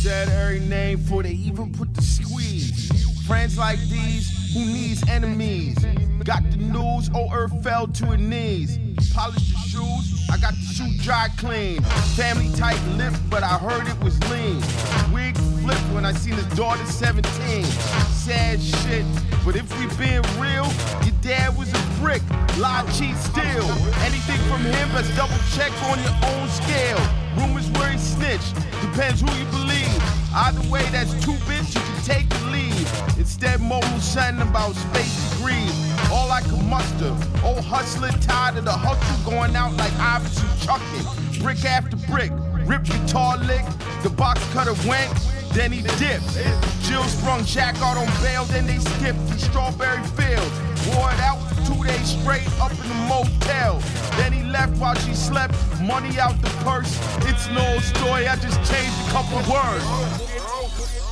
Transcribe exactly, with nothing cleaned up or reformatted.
Said every name before they even put the squeeze. Friends like these, who needs enemies? Got the news, old Earth fell to her knees. Polished the shoes, I got the shoe dry clean. Family tight lip, but I heard it was lean. Wig flipped when I seen his daughter seventeen. Sad shit, but if we being real, your dad was a brick, lie, cheat, steal. Anything from him, let's double check on your own scale. Rumors where he snitched, depends who you believe. Either way, that's two bits, you can take or leave. Instead, Momo something about space degrees. All I can muster, old hustler tired of the hustle going out like Iverson chucking. Brick after brick, rip guitar lick, the box cutter went, then he dipped. Jill sprung Jack out on bail, then they skipped to Strawberry Field. Wore it out for two days straight up in the motel. Then he left while she slept, money out the purse. It's no story, I just changed a couple words.